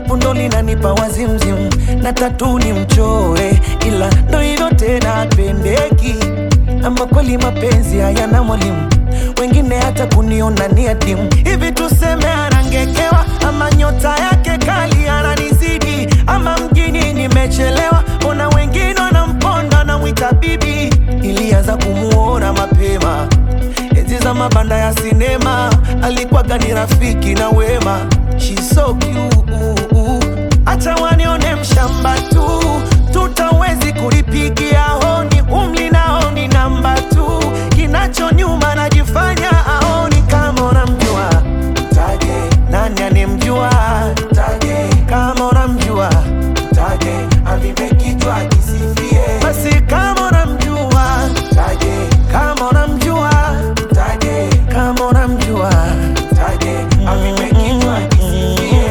shepu ndo linanipa wazimzim, na tatu ni mchore, ila ndo hivyo tena apendeki. Ama kweli mapenzi hayana mwalimu, wengine hata kuniona ni adimu. Hivi tuseme anangekewa, ama nyota yake kali ananizidi, ama mjini nimechelewa, ona wengine wanamponda na mwita bibi. Nilianza kumuona mapema enzi za mabanda ya sinema, alikuwa gani rafiki na wema. She's so cute, acha wanione mshamba tu, tutawezi kulipigia honi, umli nao ni namba tu, kinacho nyuma najifanya aoni. Kama unamjua mtaje, nani anemjua mtaje, kama unamjua mtaje, avipe kichwa kisifie. Basi kama unamjua mtaje, kama unamjua mtaje, kama unamjua mtaje, avipe kichwa kisifie.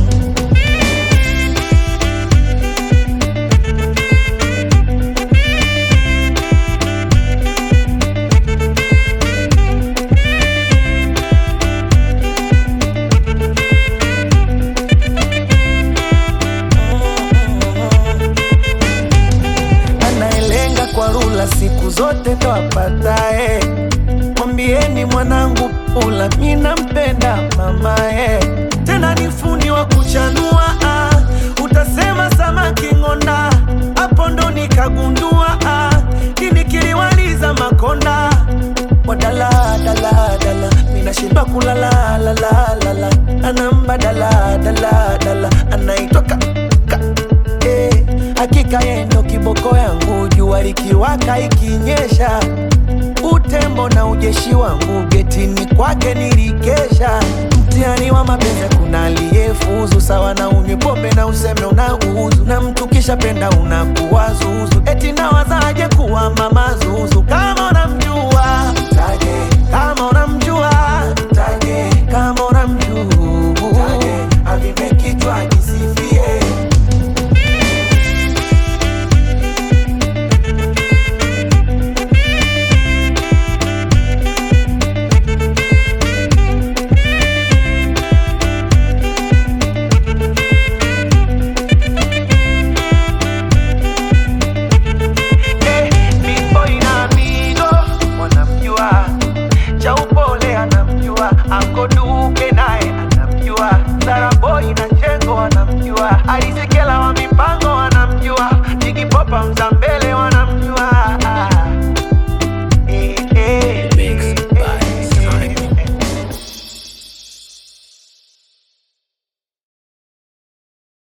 Siku zote ndo apatae, mwambieni mwanangu pula, mina mpenda mamae. Tena ni fundi wa kuchanua, utasema samaki ngonda, hapo ndo nikagundua, kini kiliwaliza makonda. Wadala dala dala, mina shindwa kulala la la la la, anamba dala dala dala, anaitoka hakika yendo kiboko yangu, jua likiwaka ikinyesha, utembo na ujeshi wangu, getini kwake nilikesha. Mtihani wa mapenzi kuna aliyefuzu, sawa na unywe pombe na useme unauzu, na mtu kisha penda unakuwa zuzu, eti nawazaje kuwa mama zuzu. Kama unamjua mtaje, kama unamjua mtaje, kama unamjua mtaje, avipe kichwa kisifie. Angoduke naye anamjua, Zaraboy na Chengo anamjua, Alisekela wa mipango anamjua, Nikipopa Mzambe